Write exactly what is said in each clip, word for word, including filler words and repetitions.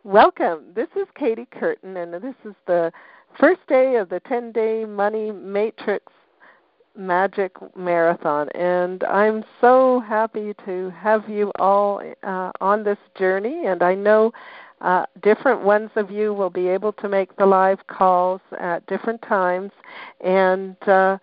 Welcome. This is Katie Curtin, and this is the first day of the ten-day Money Matrix Magic Marathon. And I'm so happy to have you all uh, on this journey. And I know uh, different ones of you will be able to make the live calls at different times. And uh,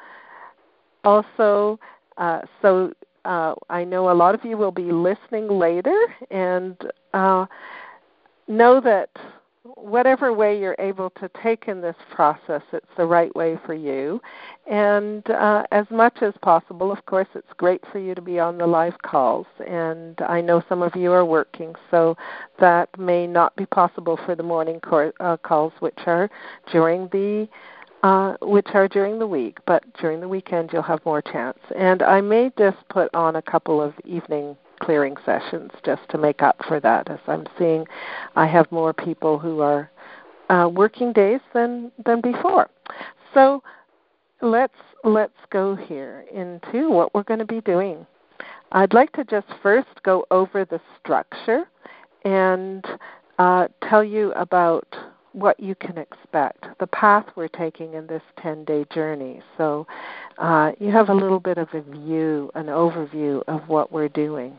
also, uh, so uh, I know a lot of you will be listening later. And uh, know that whatever way you're able to take in this process, it's the right way for you. And uh, as much as possible, of course, it's great for you to be on the live calls. And I know some of you are working, so that may not be possible for the morning cor- uh, calls, which are during the uh, which are during the week. But during the weekend, you'll have more chance. And I may just put on a couple of evening clearing sessions just to make up for that, as I'm seeing I have more people who are uh, working days than, than before. So let's let's go here into what we're going to be doing. I'd like to just first go over the structure and uh, tell you about what you can expect, the path we're taking in this ten-day journey. So uh, you have a little bit of a view, an overview of what we're doing.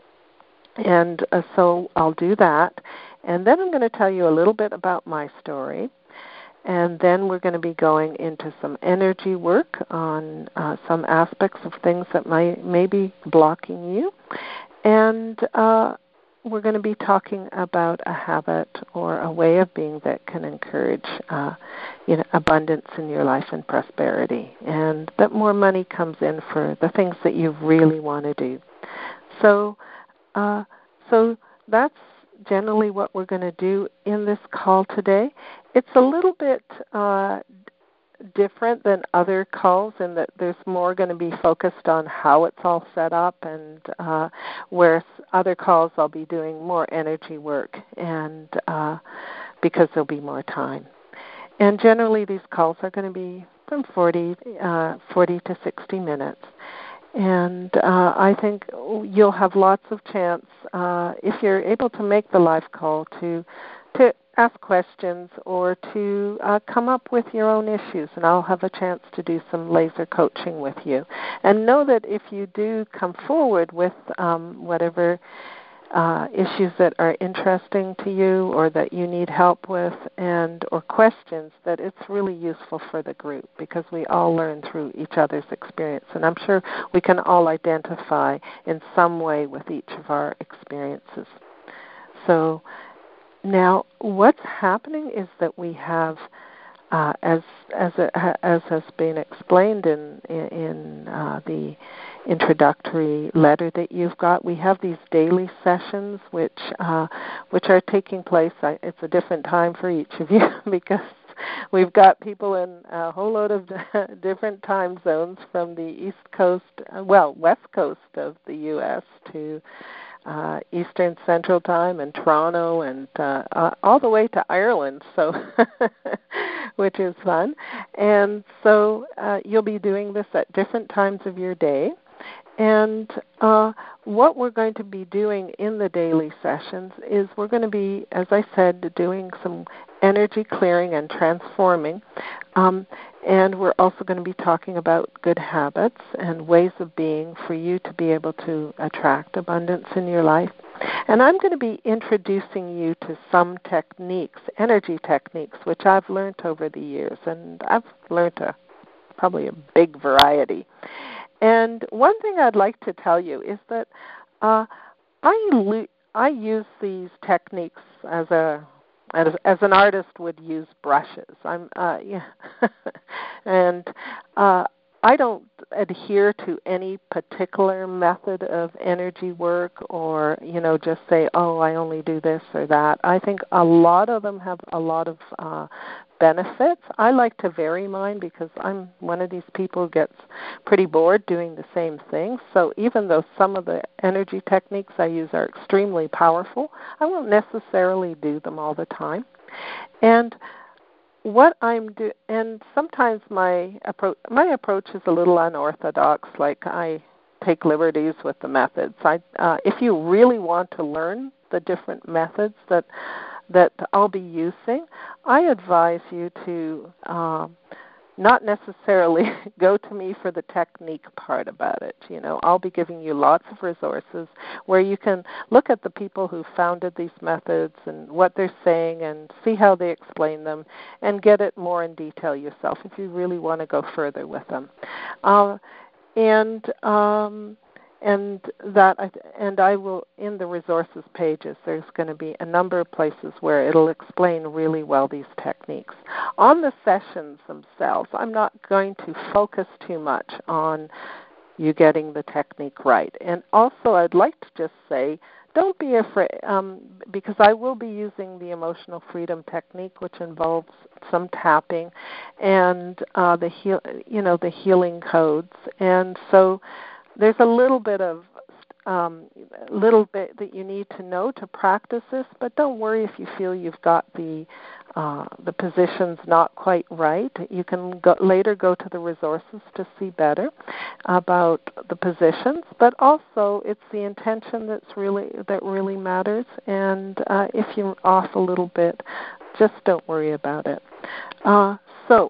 And uh, so I'll do that. And then I'm going to tell you a little bit about my story. And then we're going to be going into some energy work on uh, some aspects of things that might, may be blocking you. And uh, we're going to be talking about a habit or a way of being that can encourage uh, you know, abundance in your life and prosperity. And that more money comes in for the things that you really want to do. So Uh, so that's generally what we're going to do in this call today. It's a little bit uh, different than other calls in that there's more going to be focused on how it's all set up, and uh, whereas other calls I'll be doing more energy work, and uh, because there'll be more time. And generally these calls are going to be from forty, uh, forty to sixty minutes. And uh, I think you'll have lots of chance, uh, if you're able to make the live call, to to ask questions or to uh, come up with your own issues. And I'll have a chance to do some laser coaching with you. And know that if you do come forward with um, whatever uh, issues that are interesting to you or that you need help with and or questions, that it's really useful for the group, because we all learn through each other's experience. And I'm sure we can all identify in some way with each of our experiences. So now what's happening is that we have, uh, as as it, as has been explained in in uh, the introductory letter that you've got, we have these daily sessions which uh, which are taking place. I, it's a different time for each of you because we've got people in a whole load of different time zones, from the East Coast, well, West Coast of the U S to uh, Eastern Central Time and Toronto, and uh, uh, all the way to Ireland, so which is fun. And so uh, you'll be doing this at different times of your day. And uh, what we're going to be doing in the daily sessions is we're going to be, as I said, doing some energy clearing and transforming. Um, and we're also going to be talking about good habits and ways of being for you to be able to attract abundance in your life. And I'm going to be introducing you to some techniques, energy techniques, which I've learned over the years. And I've learned a, probably a big variety. And one thing I'd like to tell you is that uh, I lo- I use these techniques as a as, as an artist would use brushes. I'm uh, yeah, and uh, I don't adhere to any particular method of energy work, or you know just say, oh, I only do this or that. I think a lot of them have a lot of uh, benefits. I like to vary mine because I'm one of these people who gets pretty bored doing the same thing. So even though some of the energy techniques I use are extremely powerful, I won't necessarily do them all the time. And what I'm do, and sometimes my approach my approach is a little unorthodox. Like I take liberties with the methods. I, uh, if you really want to learn the different methods that that I'll be using, I advise you to um, not necessarily go to me for the technique part about it. You know, I'll be giving you lots of resources where you can look at the people who founded these methods and what they're saying and see how they explain them and get it more in detail yourself if you really want to go further with them. Uh, and um, and that I, and I will, in the resources pages, there's going to be a number of places where it'll explain really well these techniques. On the sessions themselves, I'm not going to focus too much on you getting the technique right. And also, I'd like to just say, don't be afraid, um, because I will be using the emotional freedom technique, which involves some tapping and uh, the heal, you know, the healing codes. And so there's a little bit of um, little bit that you need to know to practice this, but don't worry if you feel you've got the uh, the positions not quite right. You can go, later go to the resources to see better about the positions, but also it's the intention that's really that really matters. And uh, if you're off a little bit, just don't worry about it. Uh, so.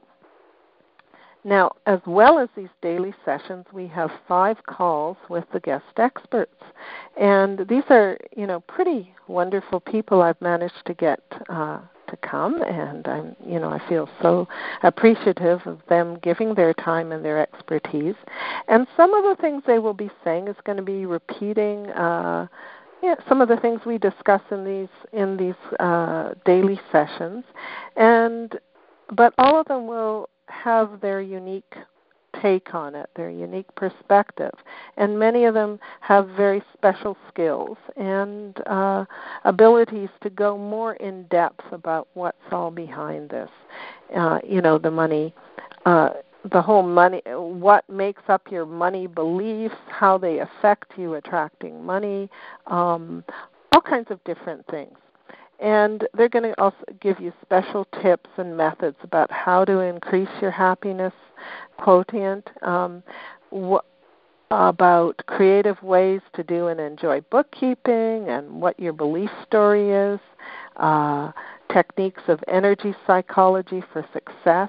Now, as well as these daily sessions, we have five calls with the guest experts. And these are, you know, pretty wonderful people I've managed to get uh, to come. And, I'm, you know, I feel so appreciative of them giving their time and their expertise. And some of the things they will be saying is going to be repeating uh, yeah, some of the things we discuss in these, in these uh, daily sessions. And but all of them will have their unique take on it, their unique perspective. And many of them have very special skills and uh, abilities to go more in depth about what's all behind this. Uh, you know, the money, uh, the whole money, what makes up your money beliefs, how they affect you attracting money, um, all kinds of different things. And they're going to also give you special tips and methods about how to increase your happiness quotient, um, wh- about creative ways to do and enjoy bookkeeping and what your belief story is, uh, techniques of energy psychology for success,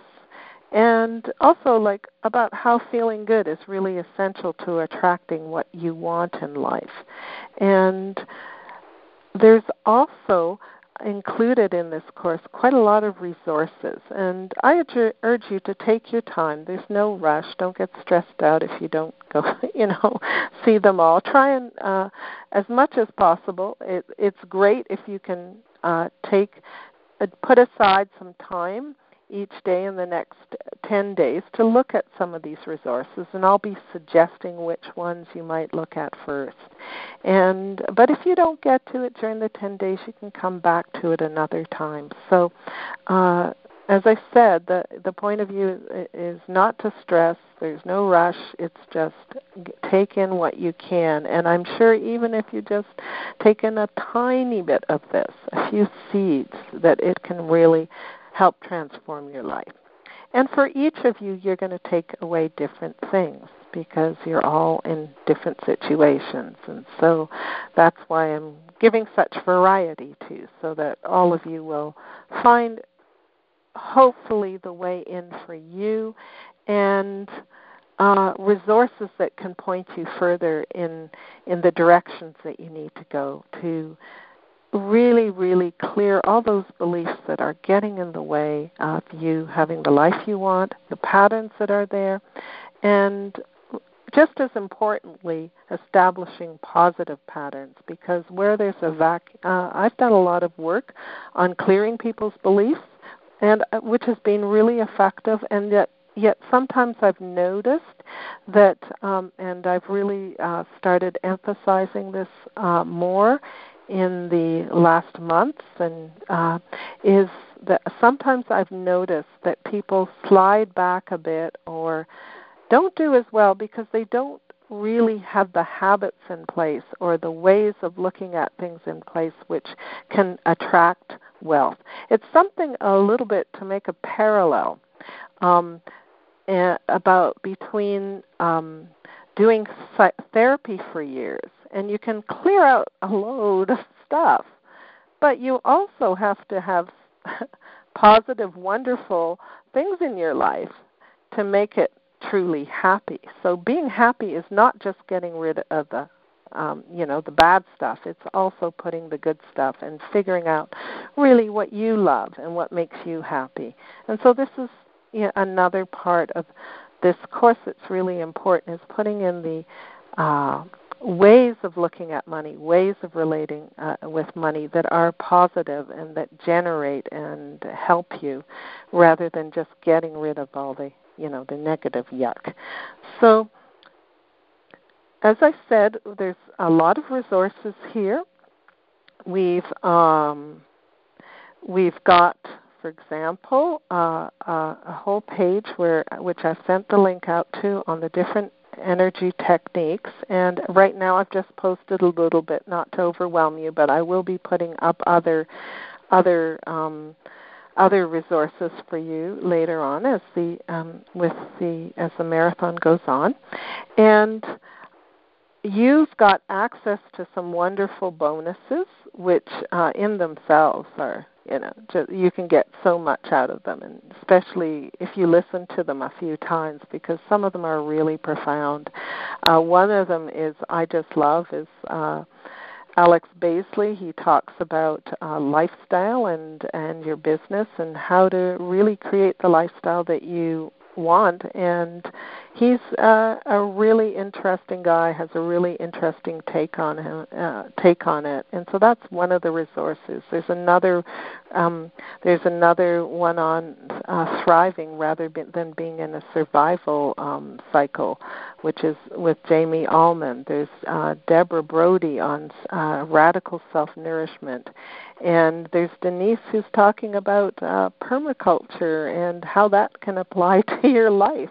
and also like about how feeling good is really essential to attracting what you want in life. And there's also included in this course quite a lot of resources, and I urge you to take your time. There's no rush. Don't get stressed out if you don't go, you know, see them all. Try and, uh, as much as possible. It, it's great if you can uh, take, uh, put aside some time each day in the next ten days to look at some of these resources, and I'll be suggesting which ones you might look at first. And but if you don't get to it during the ten days, you can come back to it another time. So uh, as I said, the, the point of view is not to stress. There's no rush. It's just take in what you can. And I'm sure even if you just take in a tiny bit of this, a few seeds, that it can really help transform your life. And for each of you, you're going to take away different things because you're all in different situations. And so that's why I'm giving such variety too, so that all of you will find hopefully the way in for you and uh, resources that can point you further in in the directions that you need to go to really, really clear all those beliefs that are getting in the way of you having the life you want, the patterns that are there, and just as importantly, establishing positive patterns, because where there's a vac, uh, I've done a lot of work on clearing people's beliefs, and uh, which has been really effective, and yet Yet sometimes I've noticed that, um, and I've really uh, started emphasizing this uh, more in the last months, and uh, is that sometimes I've noticed that people slide back a bit or don't do as well because they don't really have the habits in place or the ways of looking at things in place which can attract wealth. It's something a little bit to make a parallel um, about between um, doing therapy for years, and you can clear out a load of stuff, but you also have to have positive, wonderful things in your life to make it truly happy. So being happy is not just getting rid of the, um, you know, the bad stuff. It's also putting the good stuff and figuring out really what you love and what makes you happy. And so this is, you know, another part of this course that's really important, is putting in the uh, ways of looking at money, ways of relating uh, with money that are positive and that generate and help you, rather than just getting rid of all the, you know, the negative yuck. So, as I said, there's a lot of resources here. We've um, we've got, for example, uh, uh, a whole page where which I've sent the link out to on the different energy techniques, and right now I've just posted a little bit, not to overwhelm you, but I will be putting up other other um, other resources for you later on as the um, with the as the marathon goes on. And you've got access to some wonderful bonuses, which uh, in themselves are, you know, just, you can get so much out of them, and especially if you listen to them a few times, because some of them are really profound. Uh, one of them is I just love is uh, Alex Baisley. He talks about uh, lifestyle and and your business and how to really create the lifestyle that you want, and he's uh, a really interesting guy, has a really interesting take on him, uh, take on it, and so that's one of the resources. There's another, um, there's another one on uh, thriving rather be, than being in a survival um, cycle, which is with Jamie Allman. There's uh, Deborah Brody on uh, radical self-nourishment. And there's Denise who's talking about uh, permaculture and how that can apply to your life,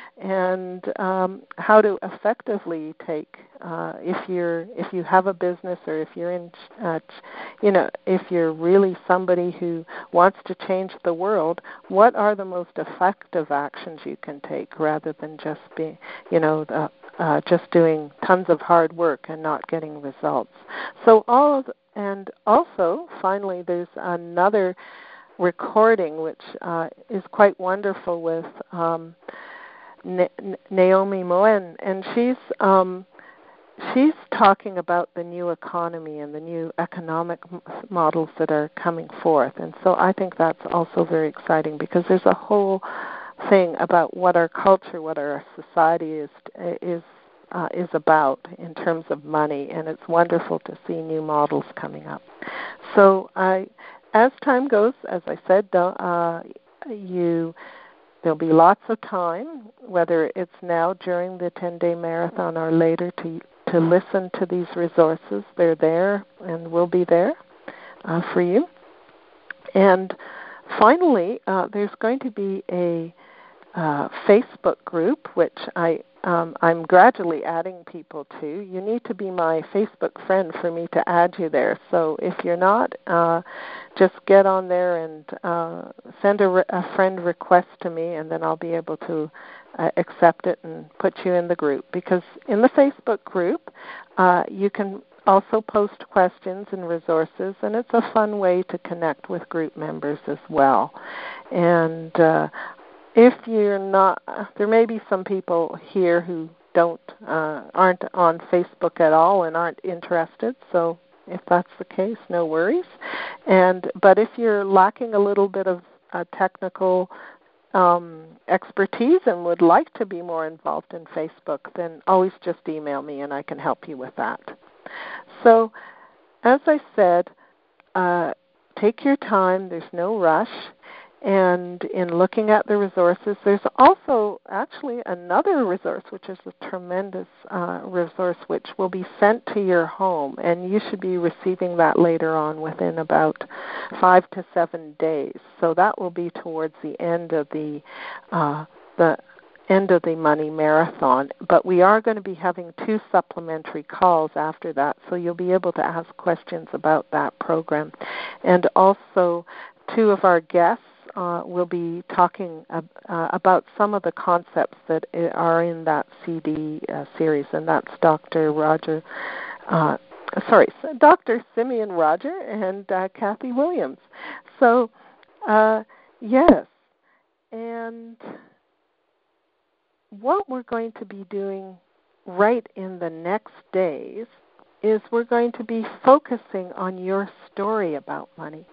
and um, how to effectively take uh, if you're if you have a business, or if you're in uh, you know if you're really somebody who wants to change the world, what are the most effective actions you can take, rather than just be you know uh, uh, just doing tons of hard work and not getting results. So all of the, And also, finally, there's another recording which uh, is quite wonderful with um, Na- Naomi Moen, and she's um, she's talking about the new economy and the new economic m- models that are coming forth. And so I think that's also very exciting, because there's a whole thing about what our culture, what our society is is. Uh, is about in terms of money, and it's wonderful to see new models coming up. So, I, as time goes, as I said, uh, you there'll be lots of time, whether it's now during the ten-day marathon or later, to to listen to these resources. They're there and will be there uh, for you. And finally, uh, there's going to be a uh, Facebook group, which I Um, I'm gradually adding people to. You need to be my Facebook friend for me to add you there. So if you're not, uh, just get on there and uh, send a, re- a friend request to me, and then I'll be able to uh, accept it and put you in the group. Because in the Facebook group, uh, you can also post questions and resources, and it's a fun way to connect with group members as well. And uh, If you're not, there may be some people here who don't, uh, aren't on Facebook at all and aren't interested. So if that's the case, no worries. And but if you're lacking a little bit of uh, technical um, expertise and would like to be more involved in Facebook, then always just email me and I can help you with that. So, as I said, uh, take your time. There's no rush. And in looking at the resources, there's also actually another resource, which is a tremendous uh, resource, which will be sent to your home, and you should be receiving that later on within about five to seven days. So that will be towards the end of the uh, the end of the Money Marathon. But we are going to be having two supplementary calls after that, so you'll be able to ask questions about that program. And also, two of our guests Uh, we'll be talking uh, uh, about some of the concepts that are in that C D uh, series, and that's Doctor Roger uh, sorry, Doctor Simeon Roger and uh, Kathy Williams. So, uh, yes, and what we're going to be doing right in the next days is we're going to be focusing on your story about money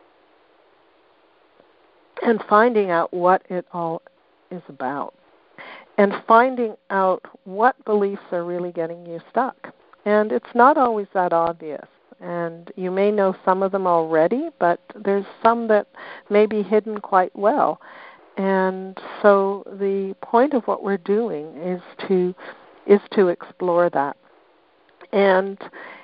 and finding out what it all is about and finding out what beliefs are really getting you stuck. And it's not always that obvious. And you may know some of them already, but there's some that may be hidden quite well. And so the point of what we're doing is to is to explore that. And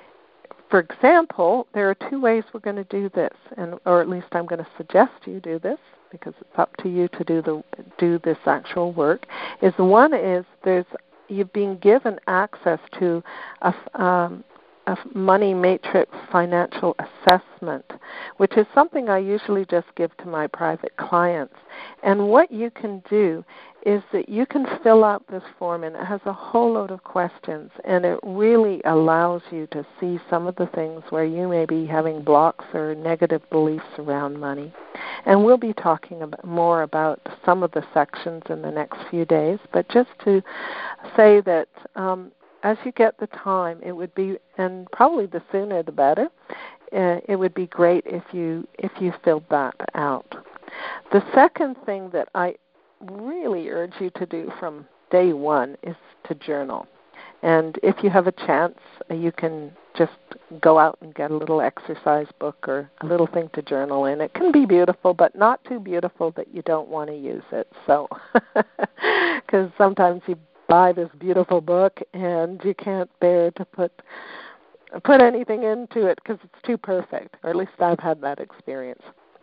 for example, there are two ways we're going to do this, and or at least I'm going to suggest you do this because it's up to you to do the do this actual work. Is one is there's you've been given access to a, um, a money matrix financial assessment, which is something I usually just give to my private clients. And what you can do is that you can fill out this form, and it has a whole load of questions, and it really allows you to see some of the things where you may be having blocks or negative beliefs around money. And we'll be talking about more about some of the sections in the next few days, but just to say that um, as you get the time, it would be, and probably the sooner the better, uh, it would be great if you if you filled that out. The second thing that I really urge you to do from day one is to journal. And if you have a chance, you can just go out and get a little exercise book or a little thing to journal in. It can be beautiful, but not too beautiful that you don't want to use it. So, because sometimes you buy this beautiful book and you can't bear to put put anything into it because it's too perfect, or at least I've had that experience.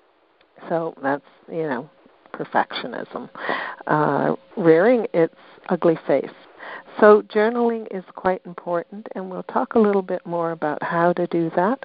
So that's, you know, perfectionism, uh, rearing its ugly face. So journaling is quite important, and we'll talk a little bit more about how to do that.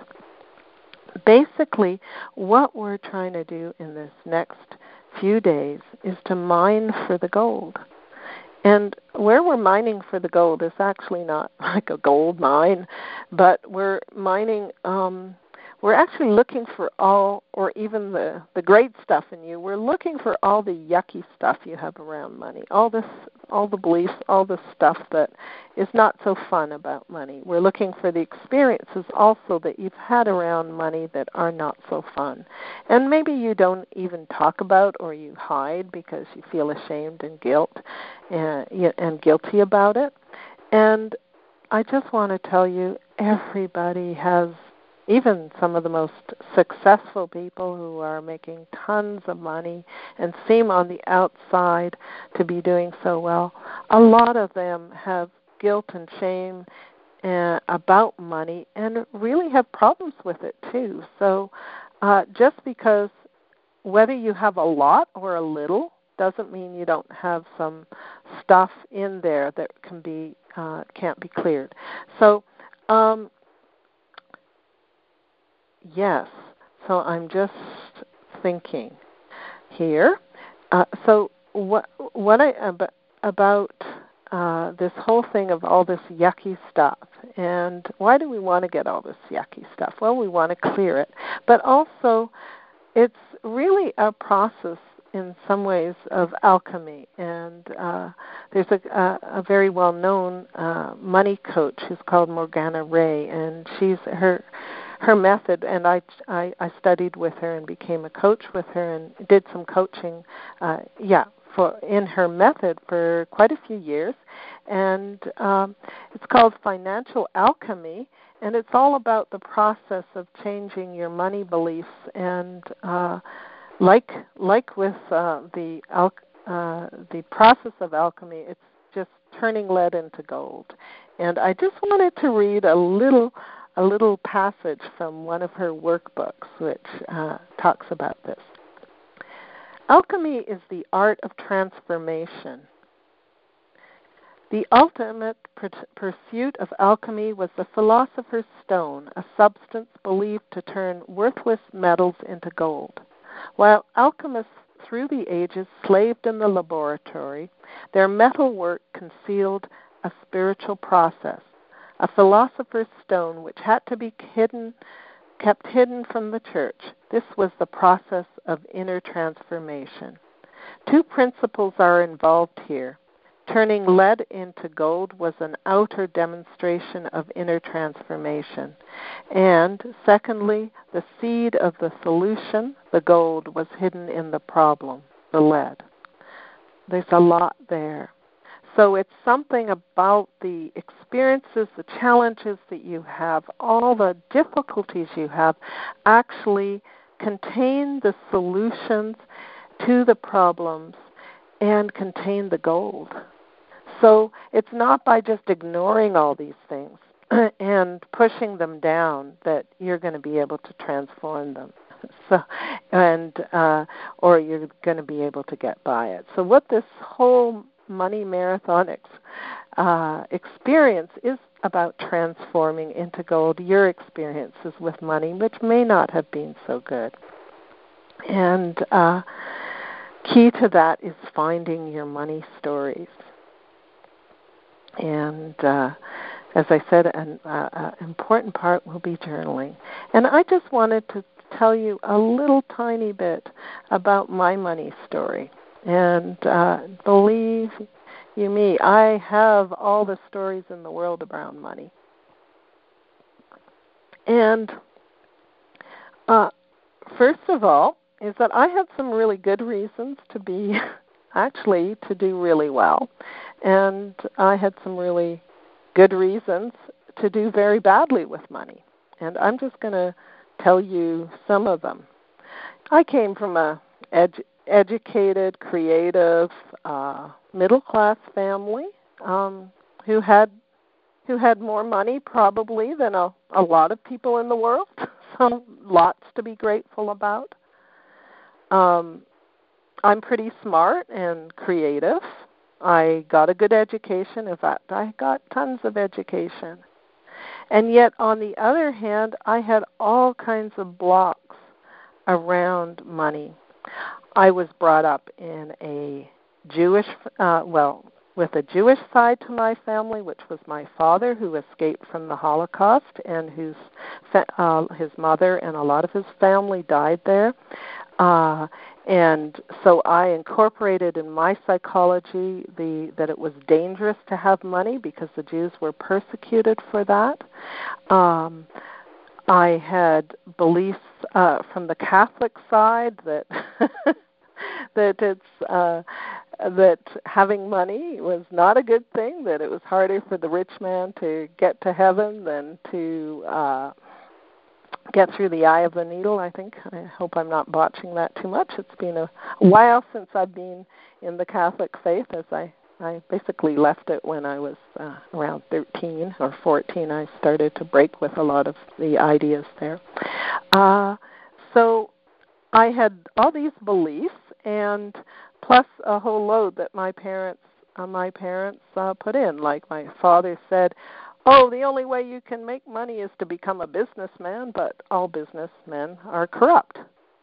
Basically, what we're trying to do in this next few days is to mine for the gold. And where we're mining for the gold is actually not like a gold mine, but we're mining, um, we're actually looking for all, or even the, the great stuff in you. We're looking for all the yucky stuff you have around money, all this, all the beliefs, all the stuff that is not so fun about money. We're looking for the experiences also that you've had around money that are not so fun. And maybe you don't even talk about, or you hide because you feel ashamed and guilt and, and guilty about it. And I just want to tell you, everybody has, even some of the most successful people who are making tons of money and seem on the outside to be doing so well, a lot of them have guilt and shame uh, about money and really have problems with it too. So uh, just because whether you have a lot or a little doesn't mean you don't have some stuff in there that can be uh, can't be cleared. So um, yes, so I'm just thinking here. Uh, so what what I about, about uh, this whole thing of all this yucky stuff, and why do we want to get all this yucky stuff? Well, we want to clear it, but also it's really a process in some ways of alchemy. And uh, there's a, a, a very well-known uh, money coach who's called Morgana Ray, and she's her. Her method, and I, I, I studied with her and became a coach with her and did some coaching, uh, yeah, for in her method for quite a few years. And um, it's called Financial Alchemy, and it's all about the process of changing your money beliefs. And uh, like like with uh, the al- uh, the process of alchemy, it's just turning lead into gold. And I just wanted to read a little. a little passage from one of her workbooks which uh, talks about this. Alchemy is the art of transformation. The ultimate pr- pursuit of alchemy was the philosopher's stone, a substance believed to turn worthless metals into gold. While alchemists through the ages slaved in the laboratory, their metal work concealed a spiritual process, a philosopher's stone which had to be hidden, kept hidden from the church. This was the process of inner transformation. Two principles are involved here. Turning lead into gold was an outer demonstration of inner transformation. And secondly, the seed of the solution, the gold, was hidden in the problem, the lead. There's a lot there. So it's something about the experiences, the challenges that you have, all the difficulties you have actually contain the solutions to the problems and contain the gold. So it's not by just ignoring all these things and pushing them down that you're going to be able to transform them. So, and uh, or you're going to be able to get by it. So what this whole money marathon ex, uh, experience is about transforming into gold your experiences with money, which may not have been so good. And uh, key to that is finding your money stories. And uh, as I said, an uh, important part will be journaling. And I just wanted to tell you a little tiny bit about my money story. And uh, believe you me, I have all the stories in the world around money. And uh, first of all, is that I had some really good reasons to be, actually, to do really well. And I had some really good reasons to do very badly with money. And I'm just going to tell you some of them. I came from a edu- educated, creative, uh, middle-class family um, who had who had more money probably than a, a lot of people in the world. So lots to be grateful about. Um, I'm pretty smart and creative. I got a good education. In fact, I got tons of education. And yet, on the other hand, I had all kinds of blocks around money. I was brought up in a Jewish, uh, well, with a Jewish side to my family, which was my father, who escaped from the Holocaust, and whose uh, his mother and a lot of his family died there. Uh, and so I incorporated in my psychology the that it was dangerous to have money because the Jews were persecuted for that. Um, I had beliefs uh, from the Catholic side that that it's uh, that having money was not a good thing, that it was harder for the rich man to get to heaven than to uh, get through the eye of the needle, I think. I hope I'm not botching that too much. It's been a while since I've been in the Catholic faith, as I, I basically left it when I was uh, around thirteen or fourteen. I started to break with a lot of the ideas there. Uh, so I had all these beliefs, and plus a whole load that my parents uh, my parents uh, put in. Like my father said, oh, the only way you can make money is to become a businessman, but all businessmen are corrupt.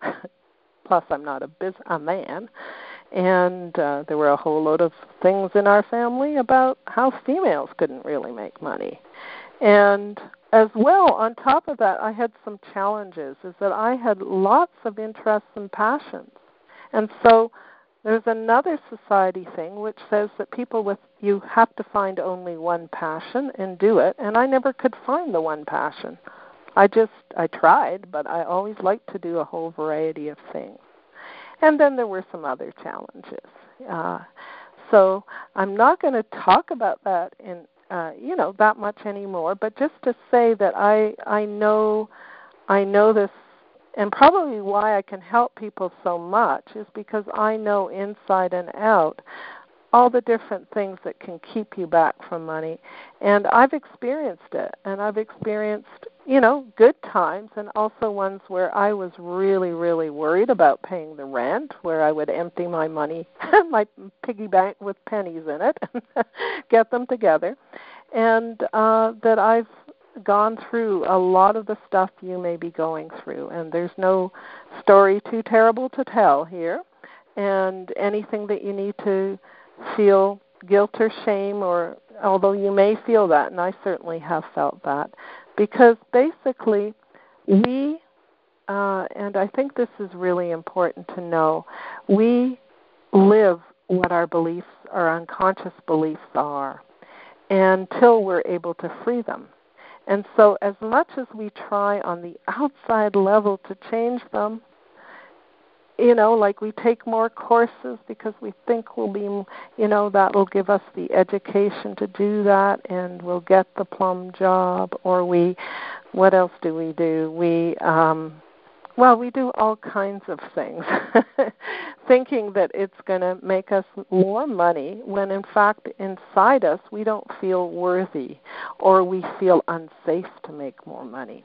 Plus, I'm not a, biz- a man. And uh, there were a whole load of things in our family about how females couldn't really make money. And as well, on top of that, I had some challenges, is that I had lots of interests and passions. And so there's another society thing which says that people with, you have to find only one passion and do it, and I never could find the one passion. I just, I tried, but I always liked to do a whole variety of things. And then there were some other challenges. Uh, so I'm not going to talk about that in, uh, you know, that much anymore, but just to say that I, I know, I know this. And probably why I can help people so much is because I know inside and out all the different things that can keep you back from money. And I've experienced it. And I've experienced, you know, good times and also ones where I was really, really worried about paying the rent, where I would empty my money, my piggy bank with pennies in it, and get them together. And uh, that I've gone through a lot of the stuff you may be going through, and there's no story too terrible to tell here, and anything that you need to feel guilt or shame or although you may feel that, and I certainly have felt that, because basically we, uh, and I think this is really important to know, we live what our beliefs, our unconscious beliefs are, until we're able to free them. And so as much as we try on the outside level to change them, you know, like we take more courses because we think we'll be, you know, that will give us the education to do that and we'll get the plum job, or we, what else do we do? We, um, well, we do all kinds of things thinking that it's going to make us more money when in fact inside us we don't feel worthy or we feel unsafe to make more money.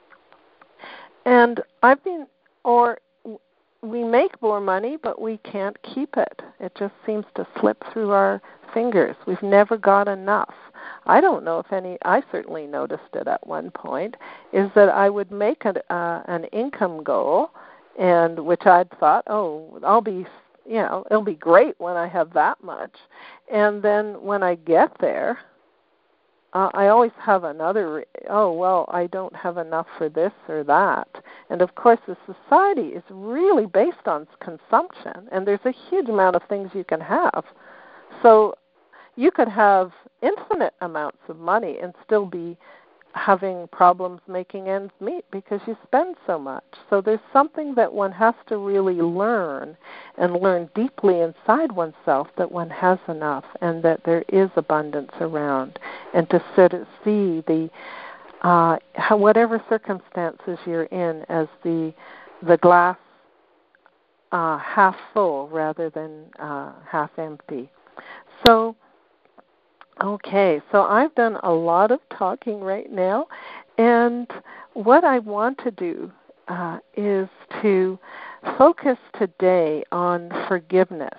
And I've been, or we make more money, but we can't keep it. It just seems to slip through our fingers. We've never got enough. I don't know if any, I certainly noticed it at one point, is that I would make a, uh, an income goal, and which I'd thought, oh, I'll be, you know, it'll be great when I have that much. And then when I get there, Uh, I always have another, oh, well, I don't have enough for this or that. And, of course, the society is really based on consumption, and there's a huge amount of things you can have. So you could have infinite amounts of money and still be having problems making ends meet because you spend so much. So there's something that one has to really learn and learn deeply inside oneself, that one has enough and that there is abundance around, and to sort of see the uh, how, whatever circumstances you're in as the the glass uh, half full rather than uh, half empty. So Okay, so I've done a lot of talking right now, and what I want to do uh, is to focus today on forgiveness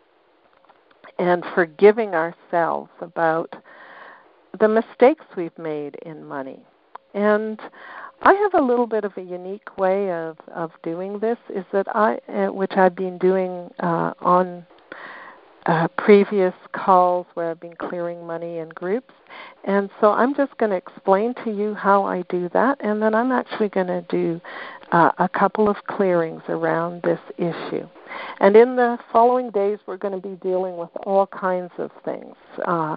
and forgiving ourselves about the mistakes we've made in money. And I have a little bit of a unique way of, of doing this, is that I, uh, which I've been doing uh, on Uh, previous calls where I've been clearing money in groups. And so I'm just going to explain to you how I do that, and then I'm actually going to do uh, a couple of clearings around this issue. And in the following days, we're going to be dealing with all kinds of things uh,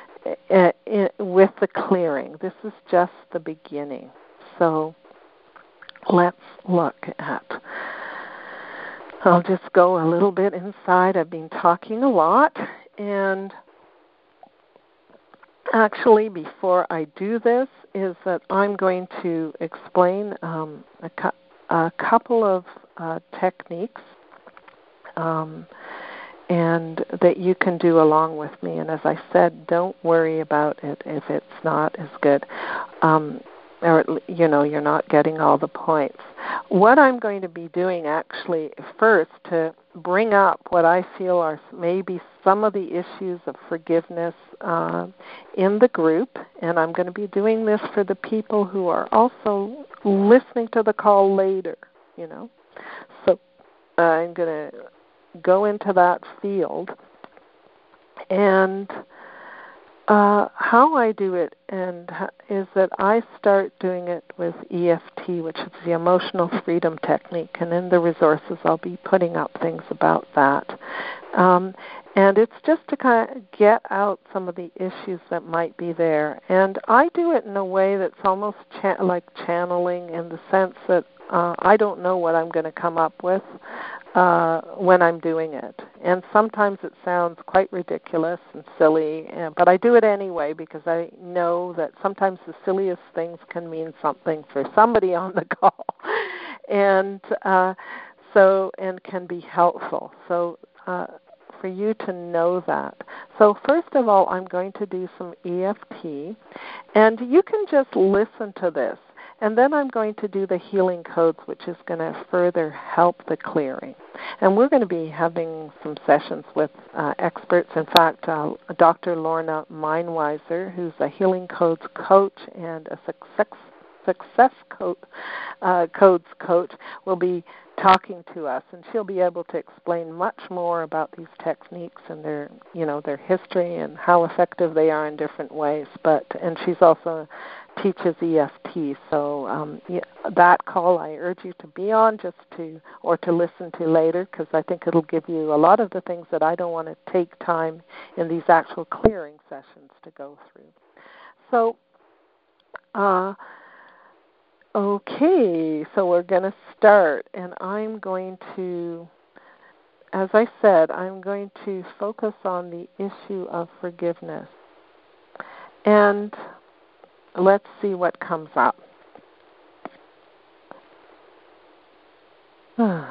with the clearing. This is just the beginning. So let's look at I'll just go a little bit inside. I've been talking a lot, and actually before I do this is that I'm going to explain um, a, cu- a couple of uh, techniques um, and that you can do along with me. And as I said, don't worry about it if it's not as good. Um, or, you know, you're not getting all the points. What I'm going to be doing actually first to bring up what I feel are maybe some of the issues of forgiveness uh, in the group, and I'm going to be doing this for the people who are also listening to the call later, you know. So uh, I'm going to go into that field. And Uh, how I do it and is that I start doing it with E F T, which is the Emotional Freedom Technique, and in the resources I'll be putting up things about that. Um, and it's just to kind of get out some of the issues that might be there. And I do it in a way that's almost cha- like channeling, in the sense that uh, I don't know what I'm going to come up with Uh, when I'm doing it. And sometimes it sounds quite ridiculous and silly, and, but I do it anyway because I know that sometimes the silliest things can mean something for somebody on the call, and uh, so and can be helpful. So uh, for you to know that. So first of all, I'm going to do some E F T, and you can just listen to this. And then I'm going to do the healing codes, which is going to further help the clearing. And we're going to be having some sessions with uh, experts. In fact, uh, Doctor Lorna Meinweiser, who's a healing codes coach and a success, success co- uh, codes coach, will be talking to us, and she'll be able to explain much more about these techniques and their, you know, their history and how effective they are in different ways. But and she's also teaches E F T, so um, yeah, that call I urge you to be on just to or to listen to later, because I think it'll give you a lot of the things that I don't want to take time in these actual clearing sessions to go through. So. Uh, Okay, so we're going to start, and I'm going to, as I said, I'm going to focus on the issue of forgiveness. And let's see what comes up. And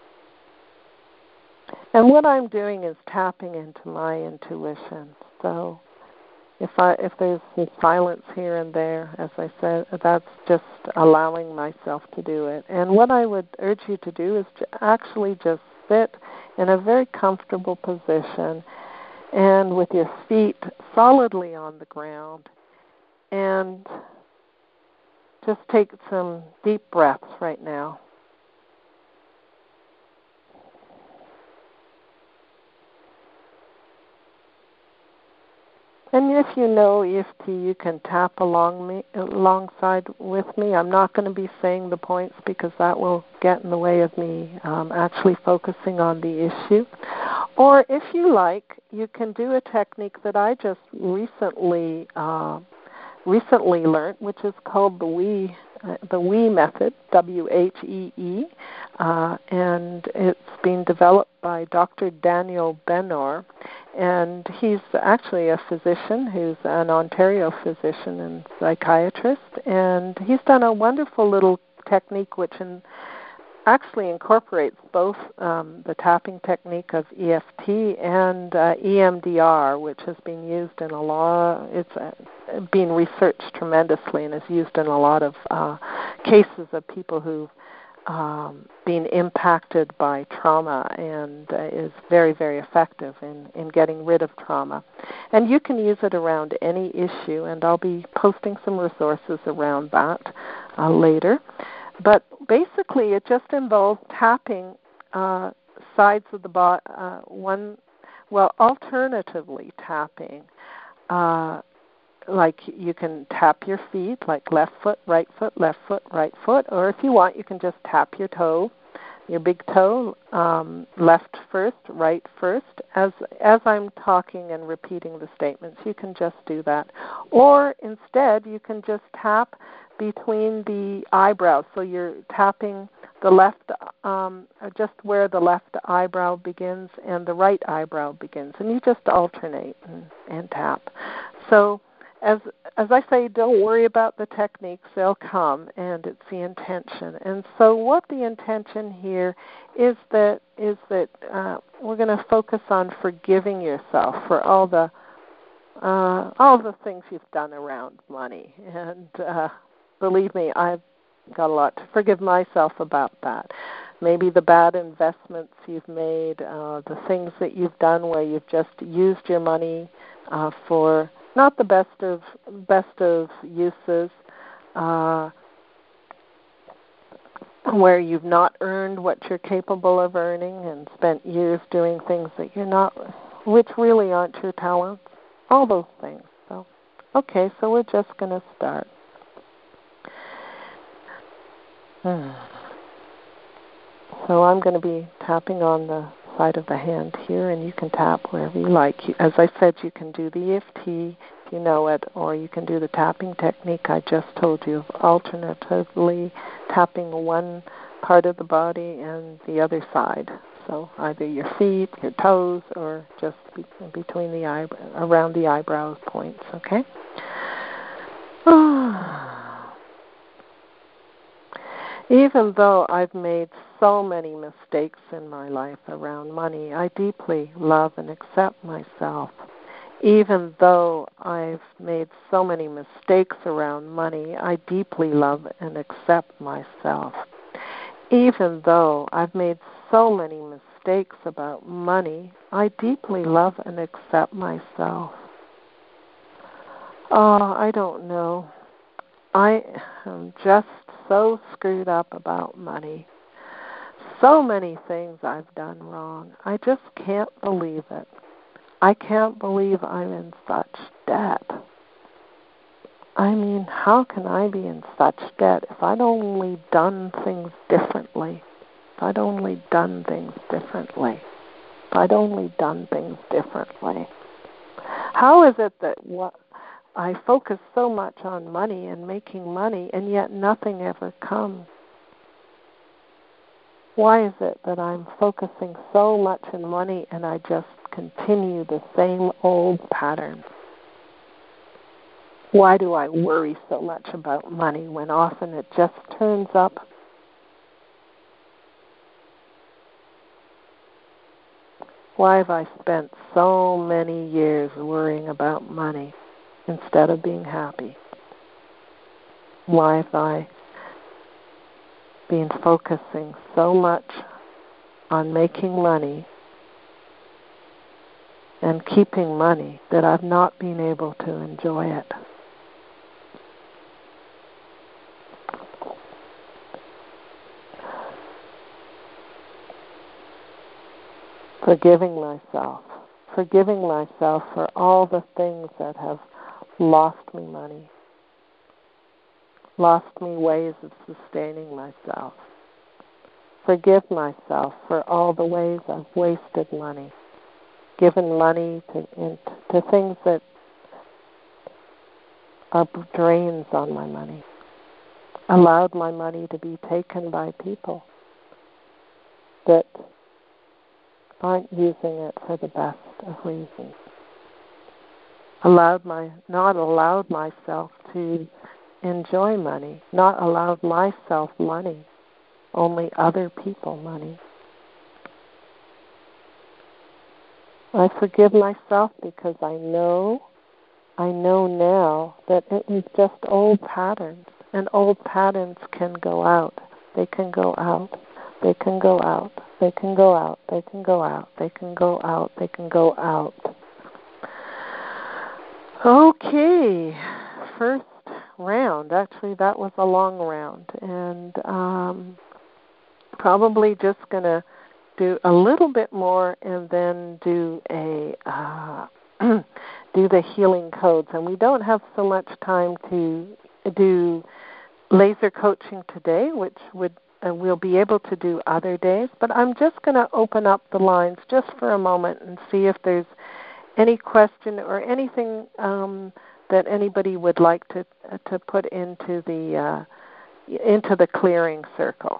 what I'm doing is tapping into my intuition. So If I if there's some silence here and there, as I said, that's just allowing myself to do it. And what I would urge you to do is to actually just sit in a very comfortable position and with your feet solidly on the ground, and just take some deep breaths right now. And if you know E F T, you can tap along me, alongside with me. I'm not going to be saying the points because that will get in the way of me um, actually focusing on the issue. Or if you like, you can do a technique that I just recently uh, recently learned, which is called the WHEE, uh, the WHEE method, W H E E, uh, and it's being developed by Doctor Daniel Benor. And he's actually a physician who's an Ontario physician and psychiatrist, and he's done a wonderful little technique which in, actually incorporates both um, the tapping technique of E F T and uh, E M D R, which has been used in a lot, it's uh, being researched tremendously and is used in a lot of uh, cases of people who've Um, being impacted by trauma, and uh, is very, very effective in, in getting rid of trauma. And you can use it around any issue, and I'll be posting some resources around that uh, later. But basically, it just involves tapping uh, sides of the body, uh, one, well, alternatively tapping. Uh, Like you can tap your feet, like left foot, right foot, left foot, right foot, or if you want, you can just tap your toe, your big toe, um, left first, right first. As as I'm talking and repeating the statements, you can just do that. Or instead, you can just tap between the eyebrows. So you're tapping the left, um, just where the left eyebrow begins and the right eyebrow begins, and you just alternate and, and tap. So As as I say, don't worry about the techniques. They'll come, and it's the intention. And so what the intention here is that is that uh, we're going to focus on forgiving yourself for all the uh, all the things you've done around money. And uh, believe me, I've got a lot to forgive myself about that. Maybe the bad investments you've made, uh, the things that you've done where you've just used your money uh, for not the best of best of uses, uh, where you've not earned what you're capable of earning and spent years doing things that you're not, which really aren't your talents, all those things. So, okay, so we're just going to start. Hmm. So I'm going to be tapping on the side of the hand here, and you can tap wherever you like. As I said, you can do the E F T if you know it, or you can do the tapping technique I just told you of alternatively tapping one part of the body and the other side. So either your feet, your toes, or just be, between the eye, around the eyebrows points, okay? Even though I've made so many mistakes in my life around money, I deeply love and accept myself. Even though I've made so many mistakes around money, I deeply love and accept myself. Even though I've made so many mistakes about money, I deeply love and accept myself. Oh, I don't know. I am just so screwed up about money. So many things I've done wrong. I just can't believe it. I can't believe I'm in such debt. I mean, how can I be in such debt if I'd only done things differently? If I'd only done things differently. If I'd only done things differently. How is it that what I focus so much on money and making money, and yet nothing ever comes? Why is it that I'm focusing so much on money and I just continue the same old pattern? Why do I worry so much about money when often it just turns up? Why have I spent so many years worrying about money instead of being happy? Why have I been focusing so much on making money and keeping money that I've not been able to enjoy it? Forgiving myself, forgiving myself for all the things that have lost me money, lost me ways of sustaining myself. Forgive myself for all the ways I've wasted money, given money to, in, to things that are drains on my money, allowed my money to be taken by people that aren't using it for the best of reasons. Allowed my, not allowed myself to enjoy money, not allowed myself money, only other people money. I forgive myself because I know, I know now that it was just old patterns, and old patterns can go out. They can go out. They can go out. They can go out. They can go out. They can go out. They can go out. Okay, first round. Actually, that was a long round, and um, probably just going to do a little bit more and then do a uh, do the healing codes. And we don't have so much time to do laser coaching today, which would uh, we'll be able to do other days. But I'm just going to open up the lines just for a moment and see if there's any question or anything um, that anybody would like to uh, to put into the uh, into the clearing circle.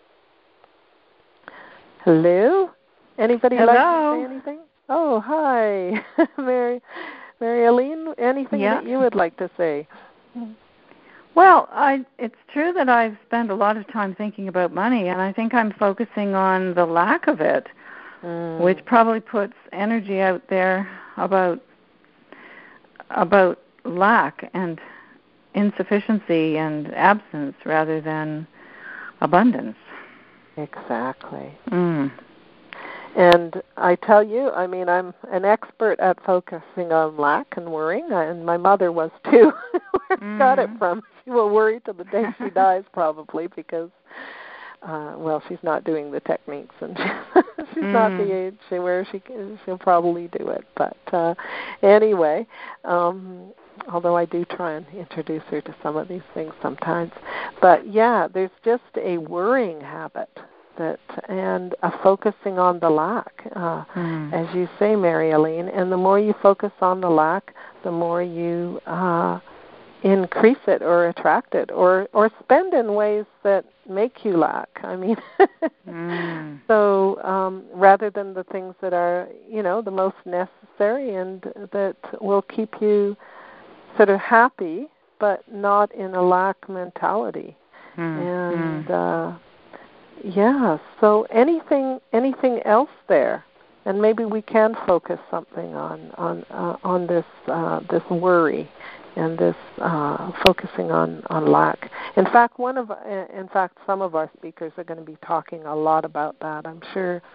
Hello? Anybody Hello. like to say anything? Oh, hi. Mary Mary Aline, anything yeah. that you would like to say? Well, I, it's true that I've spent a lot of time thinking about money, and I think I'm focusing on the lack of it, mm. which probably puts energy out there about about lack and insufficiency and absence rather than abundance. Exactly. Mm. And I tell you, I mean, I'm an expert at focusing on lack and worrying, and my mother was too. Where mm. got it from? She will worry till the day she dies, probably, because, uh, well, she's not doing the techniques, and she, she's mm. not the age where she she'll probably do it. But uh, anyway, um, although I do try and introduce her to some of these things sometimes. But yeah, there's just a worrying habit. That, and a focusing on the lack, uh, mm. as you say, Mary Aline. And the more you focus on the lack, the more you uh, increase it or attract it or, or spend in ways that make you lack. I mean, mm. so um, rather than the things that are, you know, the most necessary and that will keep you sort of happy, but not in a lack mentality. Mm. And mm. Uh, yeah, so anything anything else there? And maybe we can focus something on on uh, on this uh, this worry and this uh, focusing on, on lack. In fact, one of in fact some of our speakers are going to be talking a lot about that. I'm sure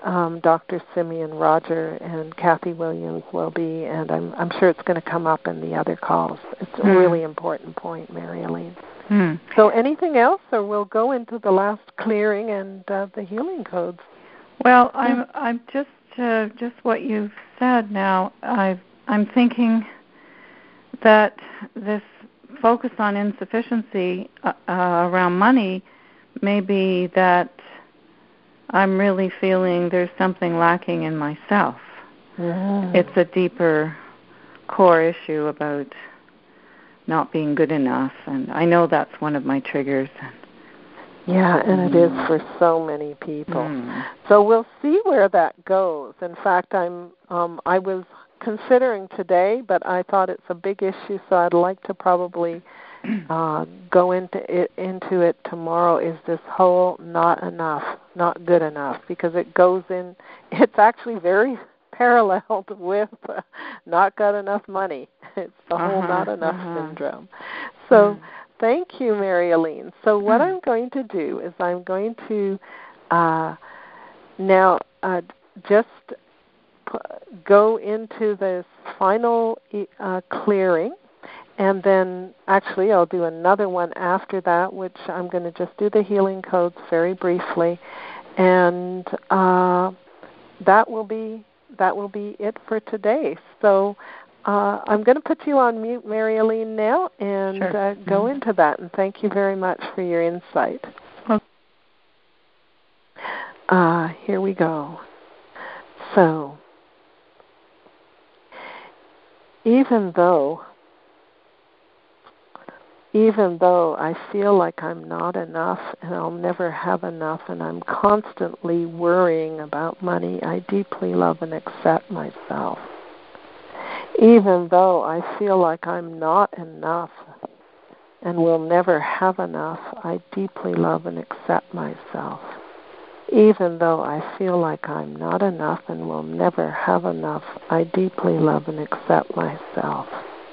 um, Doctor Simeon Roger and Kathy Williams will be, and I'm I'm sure it's going to come up in the other calls. It's a mm. really important point, Mary Eileen. Mm. So anything else, or we'll go into the last clearing and uh, the healing codes? Well, I'm I'm just uh, just what you've said now. I I'm thinking that this focus on insufficiency uh, uh, around money may be that I'm really feeling there's something lacking in myself. Mm. It's a deeper core issue about not being good enough, and I know that's one of my triggers. Yeah, and it is for so many people. Mm. So we'll see where that goes. In fact, I'm um, I was considering today, but I thought it's a big issue, so I'd like to probably uh, go into it into it tomorrow. Is this whole not enough, not good enough? Because it goes in. It's actually very paralleled with uh, not got enough money. It's the uh-huh, whole not enough uh-huh. syndrome. So. Mm. Thank you, Mary Eileen. So what I'm going to do is I'm going to uh, now uh, just p- go into this final uh, clearing, and then actually I'll do another one after that, which I'm going to just do the healing codes very briefly, and uh, that will be that will be it for today. So. Uh, I'm going to put you on mute, Mary Eileen, now, and sure. uh, go mm-hmm. into that. And thank you very much for your insight. Okay. Uh, here we go. So, even though, even though I feel like I'm not enough and I'll never have enough, and I'm constantly worrying about money, I deeply love and accept myself. Even though I feel like I'm not enough and will never have enough, I deeply love and accept myself. Even though I feel like I'm not enough and will never have enough, I deeply love and accept myself.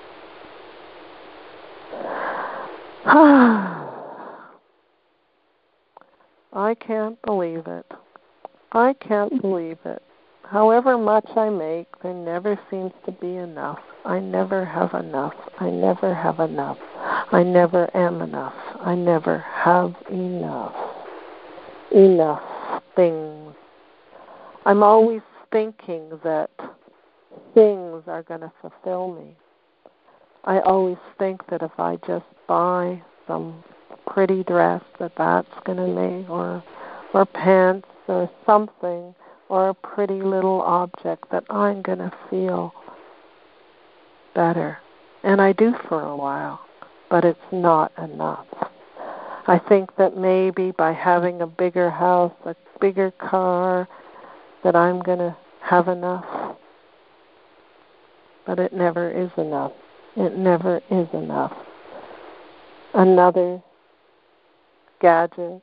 I can't believe it. I can't believe it. However much I make, there never seems to be enough. I never have enough. I never have enough. I never am enough. I never have enough. Enough things. I'm always thinking that things are going to fulfill me. I always think that if I just buy some pretty dress, that that's going to make, or or pants or something, or a pretty little object, that I'm going to feel better. And I do for a while, but it's not enough. I think that maybe by having a bigger house, a bigger car, that I'm going to have enough. But it never is enough. It never is enough. Another gadget,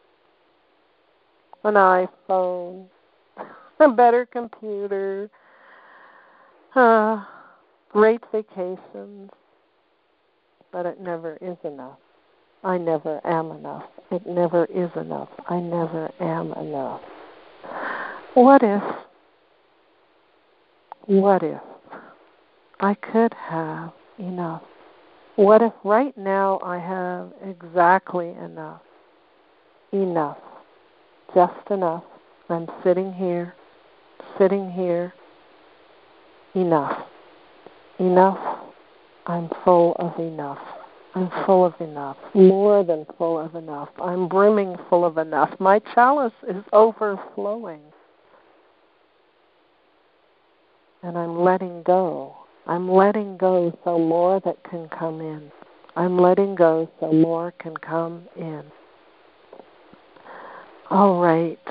an iPhone, a better computer, uh, great vacations, but it never is enough. I never am enough. It never is enough. I never am enough. What if, what if I could have enough? What if right now I have exactly enough? Enough. Just enough. I'm sitting here, sitting here. Enough. Enough. I'm full of enough. I'm full of enough. More than full of enough. I'm brimming full of enough. My chalice is overflowing. And I'm letting go. I'm letting go so more that can come in. I'm letting go so more can come in. All right.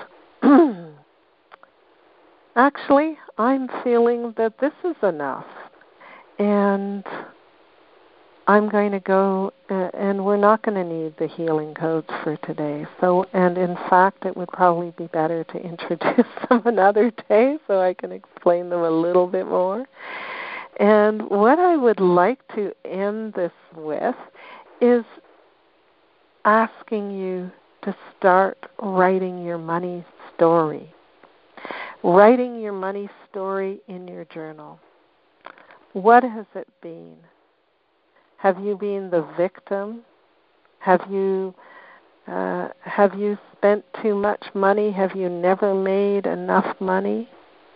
Actually, I'm feeling that this is enough. And I'm going to go, uh, and we're not going to need the healing codes for today. So, and in fact, it would probably be better to introduce them another day so I can explain them a little bit more. And what I would like to end this with is asking you to start writing your money story. writing your money story in your journal. What has it been? Have you been the victim? Have you uh, have you spent too much money? Have you never made enough money?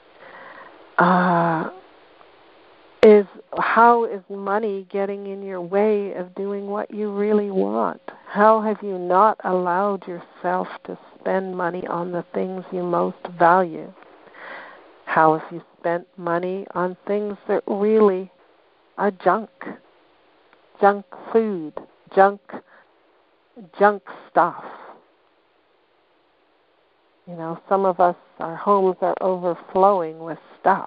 Uh, is how is money getting in your way of doing what you really want? How have you not allowed yourself to spend money on the things you most value? How have you spent money on things that really are junk? Junk food, junk, junk stuff. You know, some of us, our homes are overflowing with stuff.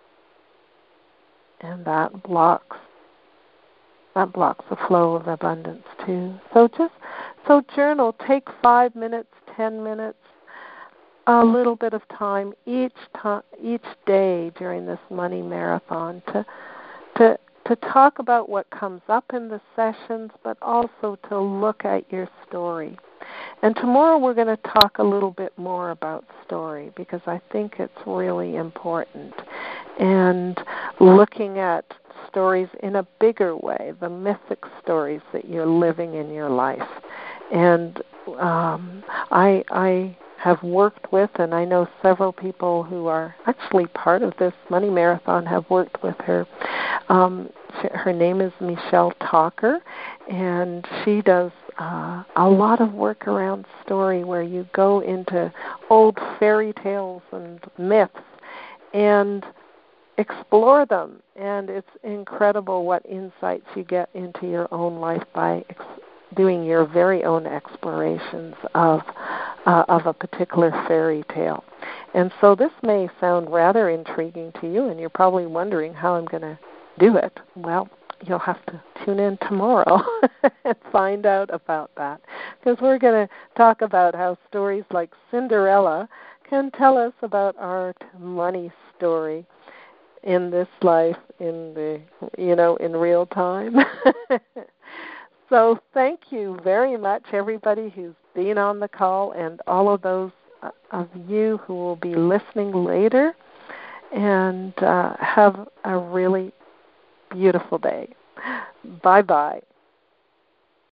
And that blocks that blocks the flow of abundance too. So just so journal, take five minutes, ten minutes, a little bit of time each time, each day during this money marathon to to to talk about what comes up in the sessions, but also to look at your story. And tomorrow we're going to talk a little bit more about story because I think it's really important. And looking at stories in a bigger way, the mythic stories that you're living in your life. And um, I, I have worked with, and I know several people who are actually part of this Money Marathon have worked with her. Um, she, her name is Michelle Talker, and she does uh, a lot of work around story where you go into old fairy tales and myths and explore them. And it's incredible what insights you get into your own life by ex- doing your very own explorations of uh, of a particular fairy tale. And so this may sound rather intriguing to you, and you're probably wondering how I'm going to do it. Well, you'll have to tune in tomorrow and find out about that, because we're going to talk about how stories like Cinderella can tell us about our money story in this life, in the you know, in real time. So thank you very much, everybody who's been on the call, and all of those of you who will be listening later. And uh, have a really beautiful day. Bye-bye.